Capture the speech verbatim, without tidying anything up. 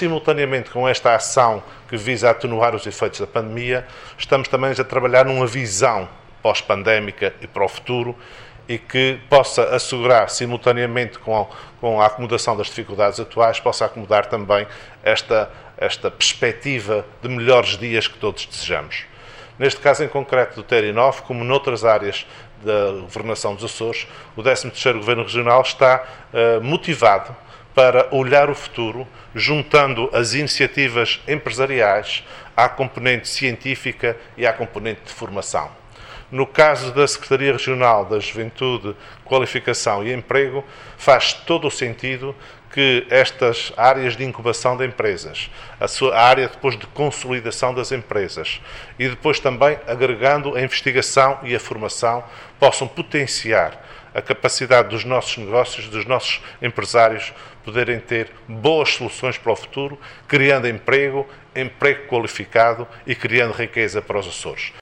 simultaneamente com esta ação que visa atenuar os efeitos da pandemia, estamos também a trabalhar numa visão pós-pandémica e para o futuro e que possa assegurar, simultaneamente com, com a acomodação das dificuldades atuais, possa acomodar também esta, esta perspectiva de melhores dias que todos desejamos. Neste caso em concreto do T E R I nove, como noutras áreas da governação dos Açores, o décimo terceiro Governo Regional está uh, motivado para olhar o futuro, juntando as iniciativas empresariais à componente científica e à componente de formação. No caso da Secretaria Regional da Juventude, Qualificação e Emprego, faz todo o sentido que estas áreas de incubação de empresas, a sua área depois de consolidação das empresas e depois também agregando a investigação e a formação, possam potenciar a capacidade dos nossos negócios, dos nossos empresários, poderem ter boas soluções para o futuro, criando emprego, emprego qualificado e criando riqueza para os Açores.